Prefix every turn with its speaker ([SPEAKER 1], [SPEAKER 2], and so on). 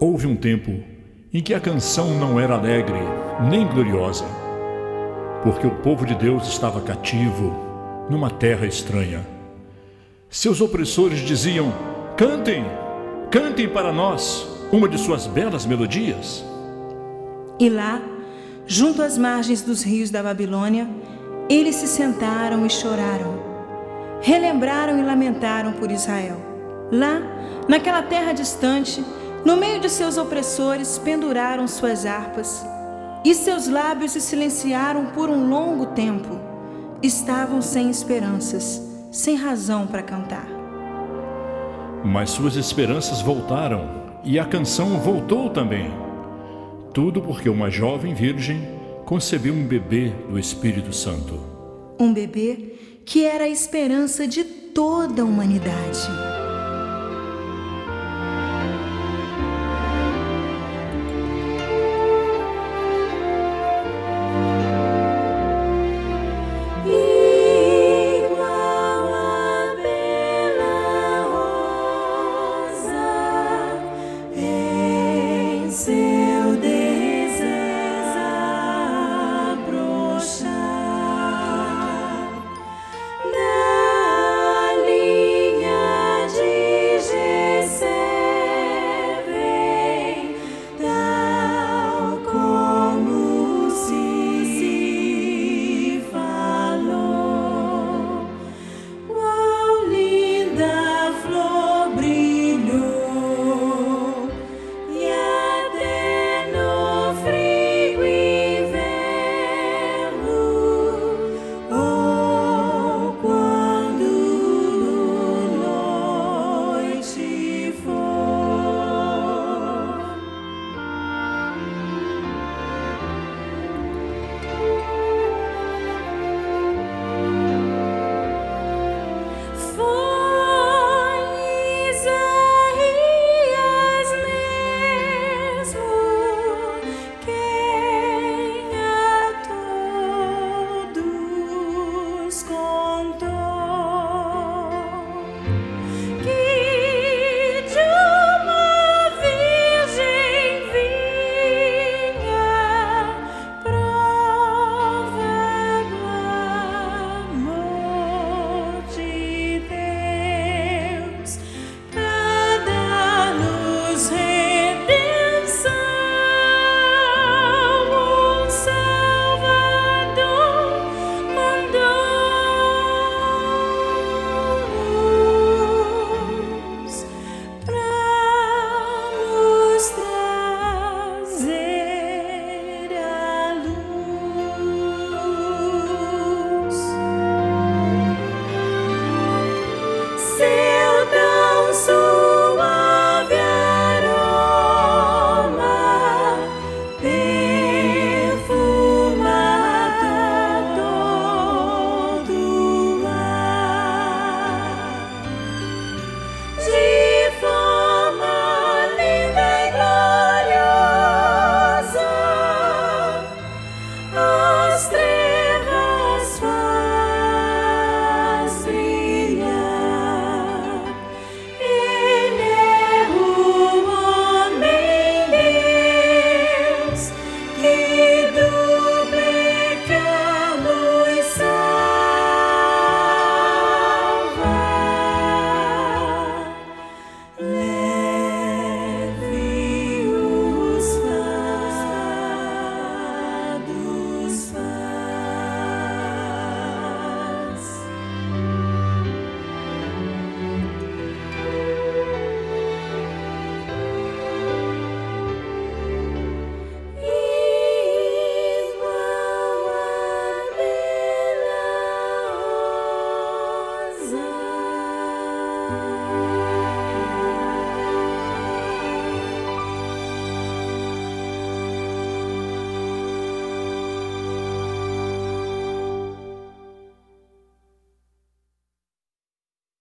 [SPEAKER 1] Houve um tempo em que a canção não era alegre nem gloriosa, porque o povo de Deus estava cativo numa terra estranha. Seus opressores diziam: cantem, cantem para nós uma de suas belas melodias.
[SPEAKER 2] E lá, junto às margens dos rios da Babilônia, eles se sentaram e choraram. Relembraram e lamentaram por Israel. Lá, naquela terra distante, no meio de seus opressores, penduraram suas harpas, e seus lábios se silenciaram por um longo tempo. Estavam sem esperanças, sem razão para cantar.
[SPEAKER 1] Mas suas esperanças voltaram, e a canção voltou também. Tudo porque uma jovem virgem concebeu um bebê do Espírito Santo.
[SPEAKER 2] Um bebê que era a esperança de toda a humanidade.